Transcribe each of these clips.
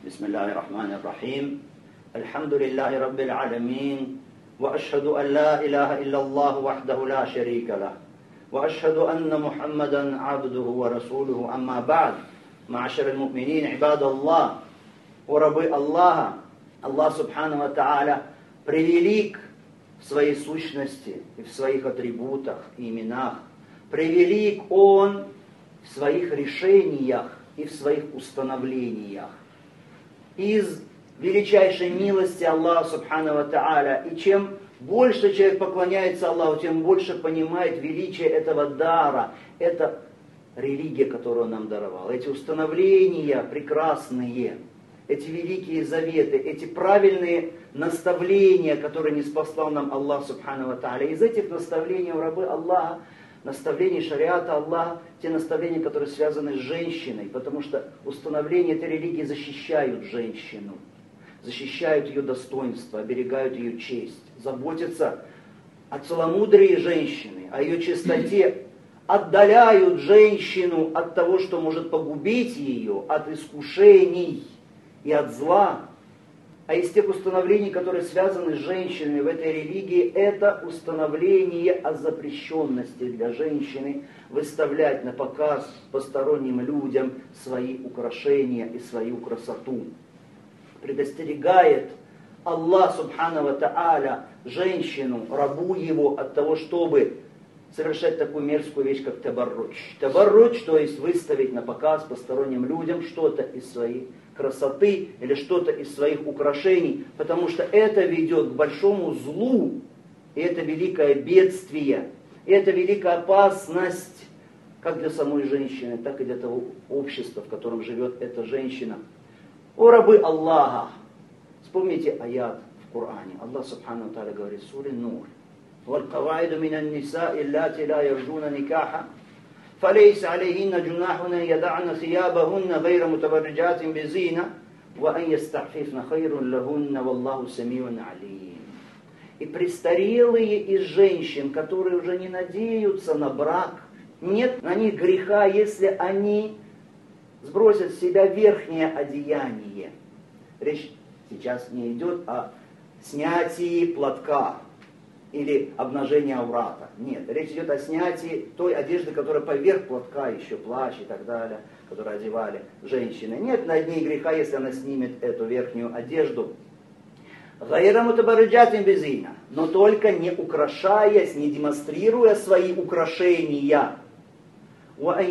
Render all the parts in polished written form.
بسم الله الرحمن الرحيم الحمد لله رب العالمين وأشهد أن لا إله إلا الله وحده لا شريك له وأشهد أن محمدا عبده ورسوله أما بعد معاشر المؤمنين عباد الله وربы Аллаха, Аллах Субхану ва Тааля превелик в своей сущности и в своих атрибутах и именах. Превелик Он в своих решениях и в своих установлениях. Из величайшей милости Аллаха Субхану ва Тааля, и чем больше человек поклоняется Аллаху, тем больше понимает величие этого дара. Это религия, которую Он нам даровал. Эти установления прекрасные, эти великие заветы, эти правильные наставления, которые ниспослал нам Аллах Субхану ва Тааля. Из этих наставлений у рабы Аллаха, наставлений шариата Аллаха, те наставления, которые связаны с женщиной, потому что установления этой религии защищают женщину, защищают ее достоинство, оберегают ее честь, заботятся о целомудрии женщины, о ее чистоте, отдаляют женщину от того, что может погубить ее, от искушений и от зла. А из тех установлений, которые связаны с женщиной в этой религии, это установление о запрещенности для женщины выставлять на показ посторонним людям свои украшения и свою красоту. Предостерегает Аллах Субхану ва Тааля женщину, рабу его, от того, чтобы совершать такую мерзкую вещь, как табарруч. Табарруч, то есть выставить на показ посторонним людям что-то из своей красоты или что-то из своих украшений, потому что это ведет к большому злу, и это великое бедствие, и это великая опасность как для самой женщины, так и для того общества, в котором живет эта женщина. О рабы Аллаха! Вспомните аят в Коране. Аллах Субхану ва Тааля говорит в суре Нур: وَالْقَوَاعِدُ مِنَ النِّسَاءِ اللَّاتِي لَا يَرْجُونَ نِكَاحًا فليس عليهن جناح أن يدعن ثيابهن غير متبرجات بزينة وأن يستعففن خير لهن والله سميع عليم. И престарелые из женщин, которые уже не надеются на брак, нет на них греха, если они сбросят с себя верхнее одеяние. Речь сейчас не идет о снятии платка или обнажение аврата. Нет, речь идет о снятии той одежды, которая поверх платка, еще плащ и так далее, которую одевали женщины. Нет над ней греха, если она снимет эту верхнюю одежду. Гайра мутабарриджатин бизина, но только не украшаясь, не демонстрируя свои украшения. А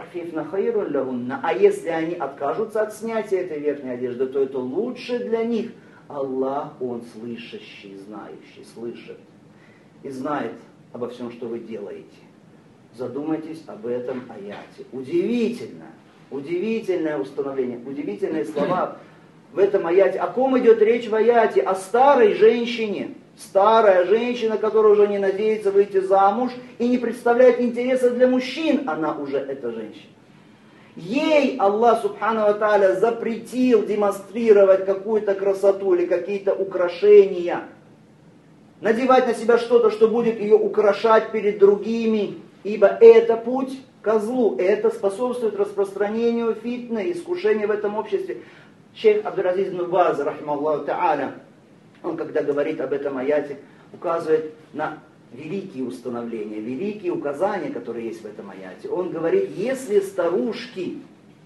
если они откажутся от снятия этой верхней одежды, то это лучше для них. Аллах, Он слышащий, знающий, слышит и знает обо всем, что вы делаете. Задумайтесь об этом аяте. Удивительное установление, удивительные слова в этом аяте. О ком идет речь в аяте? О старой женщине. Старая женщина, которая уже не надеется выйти замуж и не представляет интереса для мужчин. Она уже эта женщина. Ей Аллах Субхану ва Тааля запретил демонстрировать какую-то красоту или какие-то украшения. Надевать на себя что-то, что будет ее украшать перед другими. Ибо это путь ко злу. Это способствует распространению фитны, искушения в этом обществе. Шейх Абдул-Азиз ибн Баз, рахимахуллаху та'аля, он, когда говорит об этом аяте, указывает на великие установления, великие указания, которые есть в этом аяте. Он говорит, если старушки,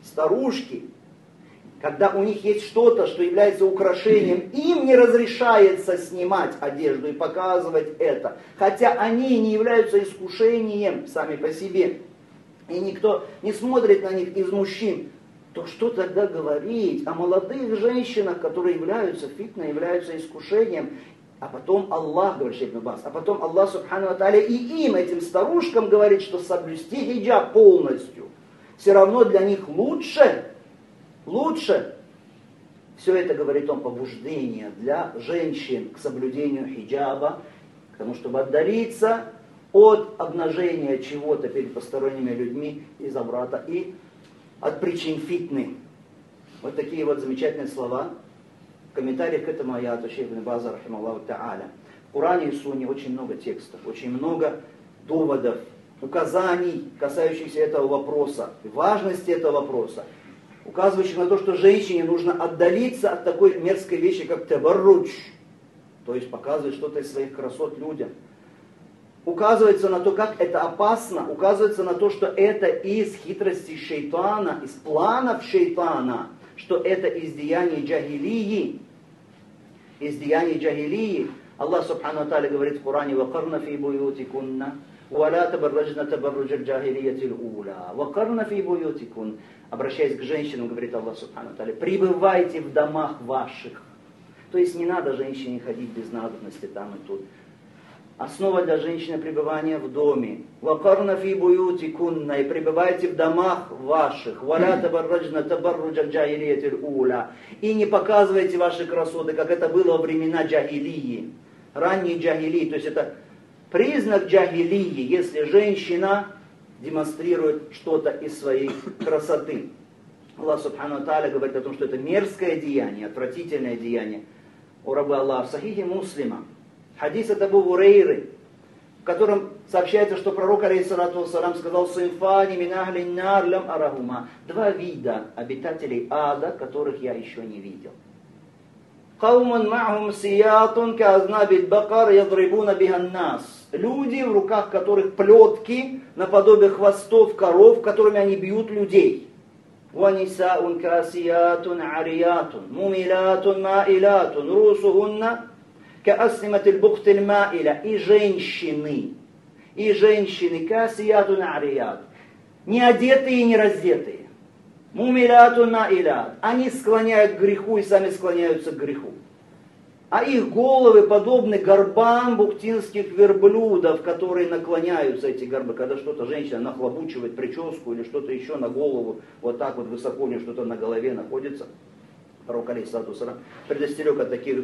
когда у них есть что-то, что является украшением, им не разрешается снимать одежду и показывать это, хотя они не являются искушением сами по себе, и никто не смотрит на них из мужчин, то что тогда говорить о молодых женщинах, которые являются фитной, являются искушением? А потом Аллах, говорит Шейх Нубас, а потом Аллах Субхану ва Тааля и им, этим старушкам, говорит, что соблюсти хиджаб полностью все равно для них лучше. Все это, говорит он, побуждение для женщин к соблюдению хиджаба, к тому, чтобы отдалиться от обнажения чего-то перед посторонними людьми из аврата и от причин фитны. Вот такие вот замечательные слова в комментариях к этому аяту Шейх ибн База, рахимахуллаху та'аля. В Коране и Сунне очень много текстов, очень много доводов, указаний, касающихся этого вопроса, важности этого вопроса. указывающих на то, что женщине нужно отдалиться от такой мерзкой вещи, как табаррудж, то есть показывать что-то из своих красот людям. Указывается на то, как это опасно, указывается на то, что это из хитрости шейтана, из планов шейтана, что это из деяний джахилии. Из деяний джахилии. Аллах Субхану Тааля говорит в Коране: «Вакарна фи буютикунна, валя табарраджна табарруджа джахилияти л-уля». «Вакарна фи буютикун». Обращаясь к женщинам, говорит Аллах Субхану Тааля: «Пребывайте в домах ваших». То есть не надо женщине ходить без надобности там и тут. Основа для женщины пребывания в доме. «Вакарна фи буютикунна», и пребывайте в домах ваших. «Валя табарраджна табарруджа джахилияти л-уля». И не показывайте ваши красоты, как это было во времена джахилии. Ранней джахилии. То есть это признак джахилии, если женщина демонстрирует что-то из своей красоты. Аллах Субхану Тааля говорит о том, что это мерзкое деяние, отвратительное деяние. У раба Аллаха в Сахихе Муслима хадис от Абу Гурейры, в котором сообщается, что пророк, алейхиссалату вассалам, сказал: «Синфани мин ахли нар лям арахума». Два вида обитателей ада, которых я еще не видел. «Кауман ма'хум сиятун каазнабит бакар ядрибуна бихан нас». Люди, в руках которых плетки наподобие хвостов коров, которыми они бьют людей. «Ванисаун касиятун ариятун, мумилятун маилятун, русухунна каасниматиль бухтиль маиля». И женщины, касиятун арият, не одетые и не раздетые. Мумилятун маилят, они склоняют к греху и сами склоняются к греху. А их головы подобны горбам бухтинских верблюдов, которые наклоняются, эти горбы, когда что-то женщина нахлобучивает прическу или что-то еще на голову, вот так вот высоко у нее что-то на голове находится. Пророк, алейхиссалату вассалам, предостерег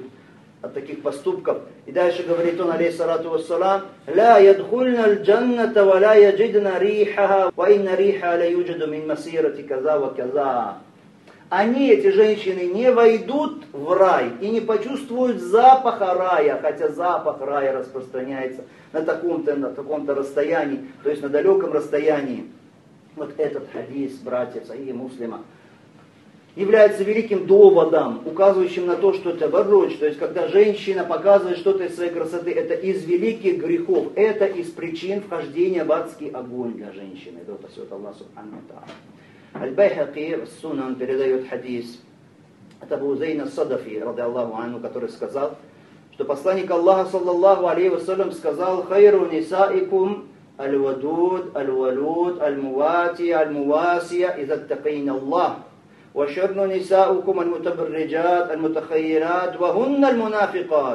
от таких поступков. И дальше говорит он, алейхиссалату вассалам: «Ла ядхульна аль-джанната ва ла яджидна рихаха, ва инна риха ла юджаду мин масирати каза ва каза». Они, эти женщины, не войдут в рай и не почувствуют запаха рая, хотя запах рая распространяется на таком-то расстоянии, то есть на далеком расстоянии. Вот этот хадис, братья, Сахих Муслима, является великим доводом, указывающим на то, что это табаррудж, то есть когда женщина показывает что-то из своей красоты, это из великих грехов, это из причин вхождения в адский огонь для женщины. Да спасет Аллах Субхану ва Тааля. Аль-Байхаки в Сунан передает хадис от Абу Зейна Садафи, ради Аллаху анху, который сказал, что посланник Аллаха, саллаллаху алейхи вассалям, сказал: «Хайру нисаикум аль-вадуд, аль-валуд, аль-мувати, аль-мувасия, изаттакейна Аллах. وشر نساؤكم المتبرجات المتخيرات وهن المنافقات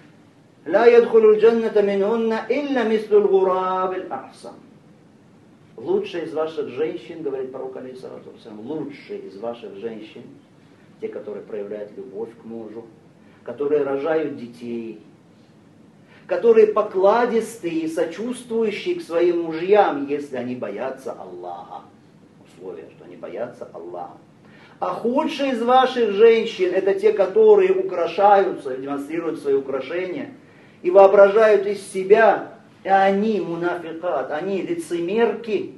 لا يدخل الجنة منهن إلا مثل الغراب الأحسن». Лучшие из ваших женщин, говорит пророк, алейхиссалату вассалам, лучшие из ваших женщин, те, которые проявляют любовь к мужу, которые рожают детей, которые покладистые и сочувствующие к своим мужьям, если они боятся Аллаха. Условие, что они боятся Аллаха. А худшие из ваших женщин — это те, которые украшаются, демонстрируют свои украшения и воображают из себя, и они мунафикат, они лицемерки,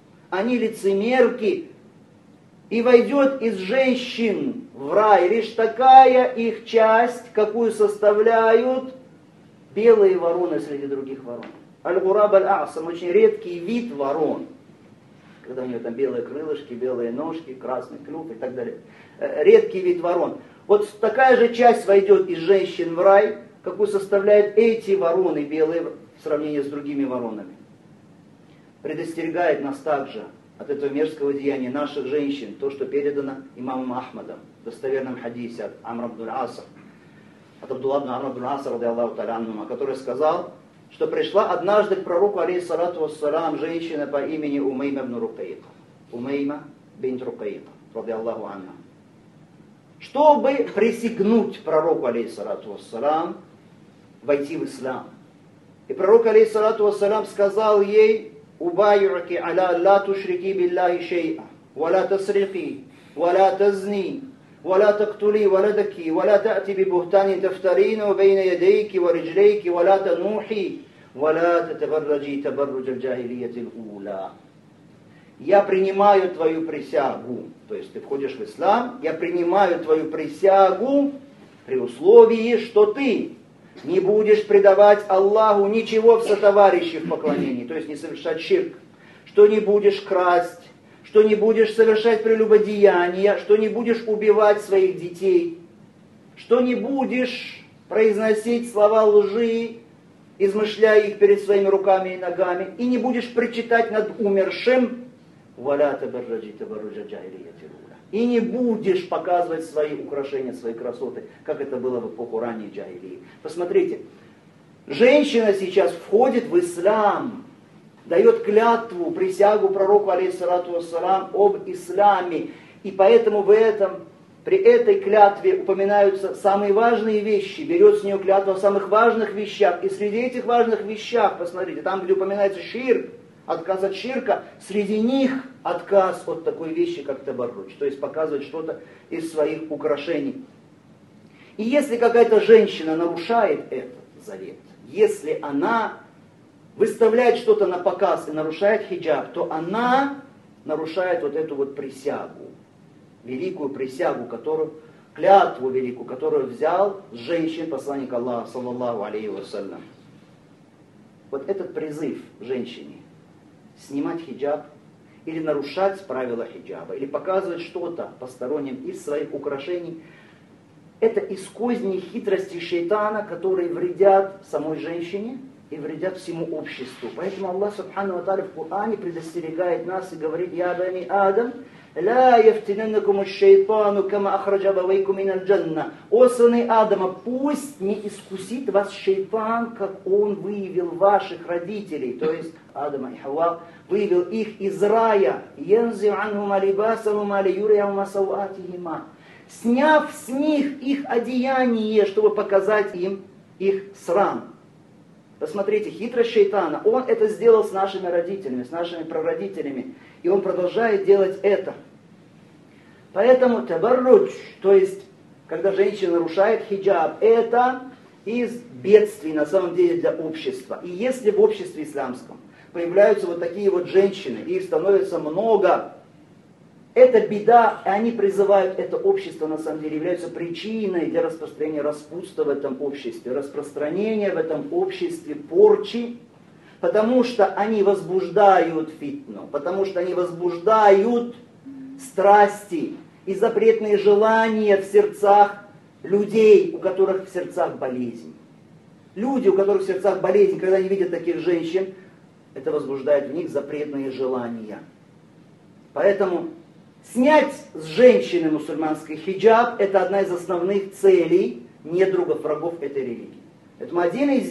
и войдет из женщин в рай лишь такая их часть, какую составляют белые вороны среди других ворон. Аль-Гураб аль-Асам, очень редкий вид ворон, когда у нее там белые крылышки, белые ножки, красный клюв и так далее. Редкий вид ворон. Вот такая же часть войдет из женщин в рай, какую составляют эти вороны белые в сравнении с другими воронами. Предостерегает нас также от этого мерзкого деяния наших женщин, то, что передано имамом Ахмадом в достоверном хадисе от Амр ибн Аса, от Абдулла ибн Амр ибн Аса, ради Аллаху та'аля анхума, который сказал, что пришла однажды к пророку, алейхиссалату вассалам, женщина по имени Умейма ибн Рукайка. Умейма бинт Рукайка, ради Аллаху анха, чтобы присягнуть пророку, алейхиссалату вассалам, войти в ислам. И пророк, алейхиссалату вассалам, сказал ей: «Убайюки аля ла тушрики биллахи шей'a, ва ла тасрики, ва ла тазни, ва ла тактули валадаки, ва ла та'ти би бухтани тафтарину бейна ядейки ва риджлейки, ва ла танухи, ва ла татабарраджи табарруджа джахилияти л-ула». я принимаю твою присягу. То есть ты входишь в ислам, я принимаю твою присягу при условии, что ты не будешь предавать Аллаху ничего в сотоварищи в поклонении, то есть не совершать ширк, что не будешь красть, что не будешь совершать прелюбодеяния, что не будешь убивать своих детей, что не будешь произносить слова лжи, измышляя их перед своими руками и ногами, и не будешь причитать над умершим, и не будешь показывать свои украшения, свои красоты, как это было в эпоху ранней джахилии. Посмотрите, женщина сейчас входит в ислам, дает клятву, присягу пророку, алейхиссалату вассалам, об исламе. И поэтому при этой клятве упоминаются самые важные вещи. Берет с нее клятву о самых важных вещах. И среди этих важных вещах, посмотрите, там, где упоминается ширк, отказ от ширка, среди них отказ от такой вещи, как табарруч. То есть показывать что-то из своих украшений. И если какая-то женщина нарушает этот завет, если она выставляет что-то на показ и нарушает хиджаб, то она нарушает вот эту вот присягу, великую присягу, клятву великую, которую взял с женщин посланник Аллаха, саллаллаху алейхи вассалям. Вот этот призыв женщине снимать хиджаб или нарушать правила хиджаба, или показывать что-то посторонним из своих украшений, это из козней хитрости шейтана, которые вредят самой женщине и вредят всему обществу. Поэтому Аллах Субхану ва Тааля в Коране предостерегает нас и говорит: «Я бани Адам, ла яфтинаннакум аш-шейтану кама ахраджа абавайкум миналь джанна». О сыны Адама, пусть не искусит вас шейтан, как он вывел ваших родителей, то есть Адама и Хавва, вывел их из рая, янзи анхума либасахума лиюрияхума сауатихима, сняв с них их одеяние, чтобы показать им их срам. Посмотрите, хитрость шейтана, он это сделал с нашими родителями, с нашими прародителями, и он продолжает делать это. Поэтому табарруч, то есть, когда женщина нарушает хиджаб, это из бедствий на самом деле для общества. И если в обществе исламском появляются вот такие вот женщины, их становится много, это беда, и они призывают это общество, на самом деле, являются причиной для распространения распутства в этом обществе, распространения в этом обществе порчи, потому что они возбуждают фитну, потому что они возбуждают страсти и запретные желания в сердцах людей, у которых в сердцах болезнь. Люди, у которых в сердцах болезнь, когда они видят таких женщин, это возбуждает в них запретные желания. Поэтому снять с женщины мусульманский хиджаб — это одна из основных целей недругов, врагов этой религии. Поэтому один из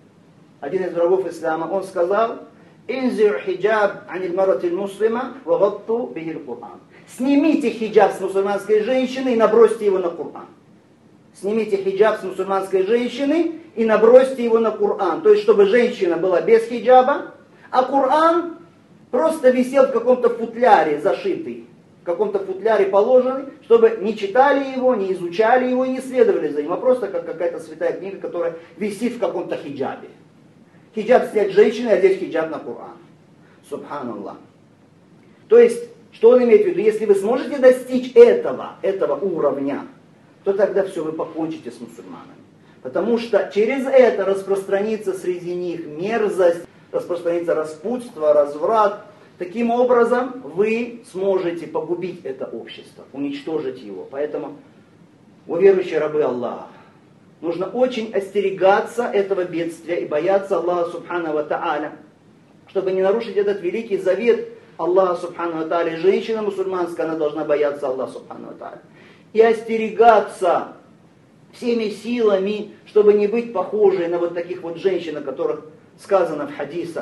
врагов ислама, он сказал: «Инзир хиджаб аниль маратиль муслима ва гатту бихиль Кур'ан». Снимите хиджаб с мусульманской женщины и набросьте его на Кур'ан. Снимите хиджаб с мусульманской женщины и набросьте его на Кур'ан. То есть, чтобы женщина была без хиджаба, а Кур'ан просто висел в каком-то футляре зашитый, в каком-то футляре положенный, чтобы не читали его, не изучали его и не следовали за ним, а просто как какая-то святая книга, которая висит в каком-то хиджабе. Хиджаб снять женщины, одеть хиджаб на Кур'ан. Субханаллах. То есть, что он имеет в виду? Если вы сможете достичь этого уровня, то тогда все, вы покончите с мусульманами. Потому что через это распространится среди них мерзость, распространится распутство, разврат. Таким образом, вы сможете погубить это общество, уничтожить его. Поэтому, о верующие рабы Аллаха, нужно очень остерегаться этого бедствия и бояться Аллаха Субхану ва Тааля, чтобы не нарушить этот великий завет Аллаха Субхану ва Тааля. Женщина мусульманская, она должна бояться Аллаха Субхану ва Тааля. И остерегаться всеми силами, чтобы не быть похожей на вот таких вот женщин, о которых сказано в хадисах.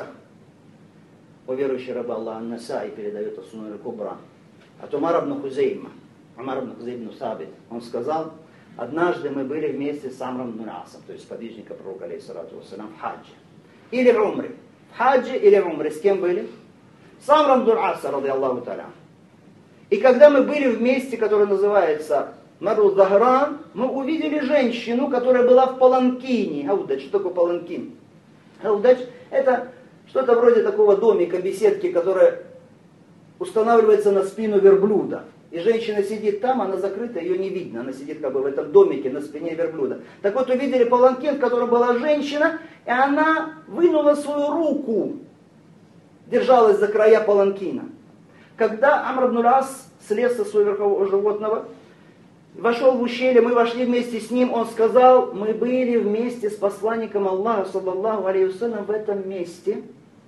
О верующий раб Аллаха, Ан-Насаи передает Ас-Сунан аль-Кубра от Умара ибн Хузейма, Умар ибн Хузейм ибн Сабит. Он сказал: однажды мы были вместе с Амром ибн Асом, то есть сподвижника пророка, алейхиссалату вассалям, в хаджи. Или в умре. В хаджи или в умре. С кем были? С Амром ибн Асом, ради Аллаху та'аля. И когда мы были в месте, которое называется Мару Захран, мы увидели женщину, которая была в паланкине. Гаудач, что такое паланкин? Гаудач — это что-то вроде такого домика, беседки, которая устанавливается на спину верблюда. И женщина сидит там, она закрыта, ее не видно. Она сидит как бы в этом домике на спине верблюда. Так вот, увидели паланкин, в котором была женщина, и она вынула свою руку, держалась за края паланкина. Когда Амр ибн ас слез со своего верхового животного, вошел в ущелье, мы вошли вместе с ним, он сказал, мы были вместе с посланником Аллаха, саллаллаху алейхи вассалям, в этом месте,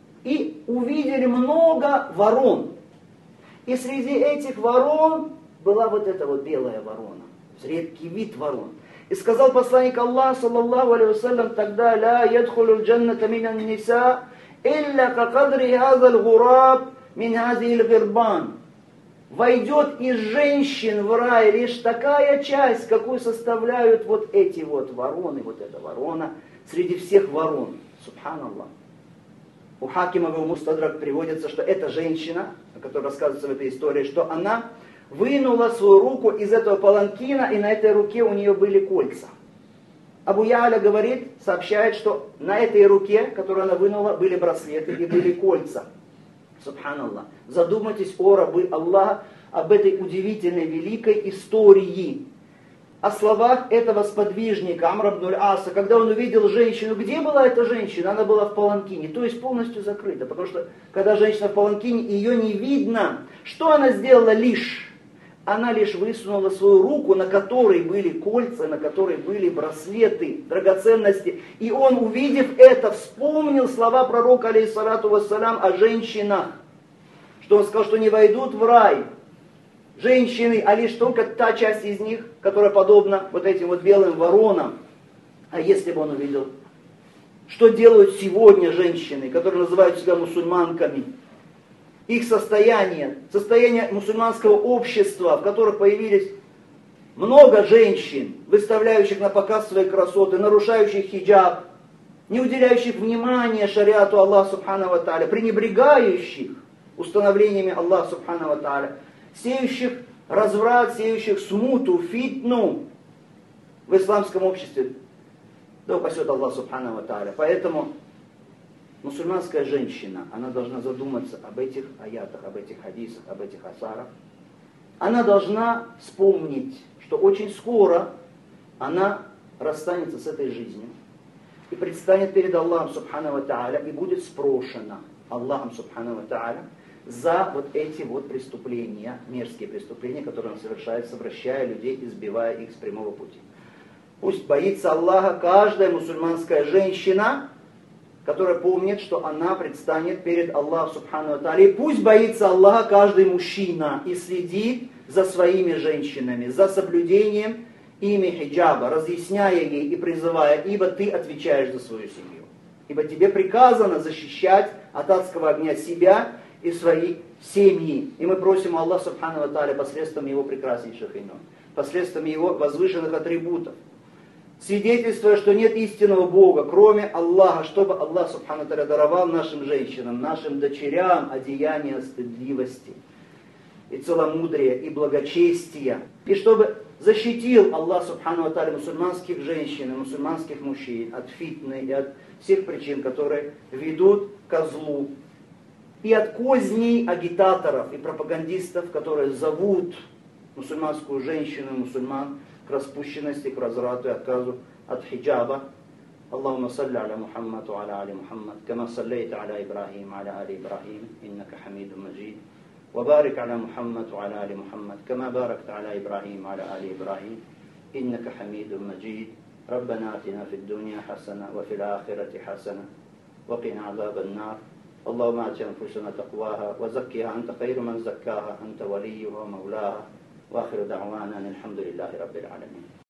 и увидели много ворон. И среди этих ворон была вот эта вот белая ворона, редкий вид ворон. И сказал посланник Аллаха, саллаллаху алейхи вассалям, тогда ла ядхулу джанната минан ниса илля какадри хазал гураб мин хазил гирбан. Войдет из женщин в рай лишь такая часть, какую составляют вот эти вот вороны, вот эта ворона, среди всех ворон. Субханаллах. У Хакима в Мустадрак приводится, что эта женщина, о которой рассказывается в этой истории, что она вынула свою руку из этого паланкина, и на этой руке у нее были кольца. Абу Я'ля говорит, сообщает, что на этой руке, которую она вынула, были браслеты и были кольца. Субханаллах. Задумайтесь, о рабы Аллаха, об этой удивительной, великой истории. О словах этого сподвижника Амра ибн аса, когда он увидел женщину. Где была эта женщина? Она была в паланкине, то есть полностью закрыта. Потому что, когда женщина в паланкине, ее не видно. Что она сделала лишь? Она лишь высунула свою руку, на которой были кольца, на которой были браслеты, драгоценности. И он, увидев это, вспомнил слова пророка, алейхиссалату вассалям, о женщинах. Что он сказал, что не войдут в рай женщины, а лишь только та часть из них, которая подобна вот этим вот белым воронам. А если бы он увидел, что делают сегодня женщины, которые называют себя мусульманками, их состояние мусульманского общества, в котором появились много женщин, выставляющих на показ свои красоты, нарушающих хиджаб, не уделяющих внимания шариату Аллаха субхану ва тааля, пренебрегающих установлениями Аллаха субхану ва тааля, сеющих разврат, сеющих смуту, фитну в исламском обществе. Да упасет Аллах субхану ва тааля. Поэтому мусульманская женщина, она должна задуматься об этих аятах, об этих хадисах, об этих асарах. Она должна вспомнить, что очень скоро она расстанется с этой жизнью и предстанет перед Аллахом субхану ва тааля и будет спрошена Аллахом субхану ва тааля за вот эти вот преступления, мерзкие преступления, которые он совершает, совращая людей, избивая их с прямого пути. Пусть боится Аллаха каждая мусульманская женщина, которая помнит, что она предстанет перед Аллахом субхану ва тааля. И пусть боится Аллаха каждый мужчина и следит за своими женщинами, за соблюдением ими хиджаба, разъясняя ей и призывая, ибо ты отвечаешь за свою семью. Ибо тебе приказано защищать от адского огня себя и свои семьи. И мы просим Аллаха субхану ва тааля посредством Его прекраснейших имен, посредством Его возвышенных атрибутов, свидетельствуя, что нет истинного Бога, кроме Аллаха, чтобы Аллах субхану ва тааля даровал нашим женщинам, нашим дочерям одеяние стыдливости и целомудрия, и благочестия. И чтобы защитил Аллах субхану ва тааля мусульманских женщин и мусульманских мужчин от фитны и от всех причин, которые ведут ко злу, и от козней агитаторов и пропагандистов, которые зовут мусульманскую женщину и мусульман к распущенности, к разврату и отказу от хиджаба. Аллахумма салли аля Мухаммад ва аля али Мухаммад, кама саллейта аля Ибрахим ва аля али Ибрахим, иннака хамидун маджид. وبارك على محمد وعلى آل محمد كما باركت على إبراهيم وعلى آل إبراهيم إنك حميد مجيد ربنا آتنا في الدنيا حسنة وفي الآخرة حسنة وقنا عذاب النار اللهم آت أنفسنا تقواها وزكها أنت خير من زكاها أنت وليها ومولاها وآخر دعوانا الحمد لله رب العالمين.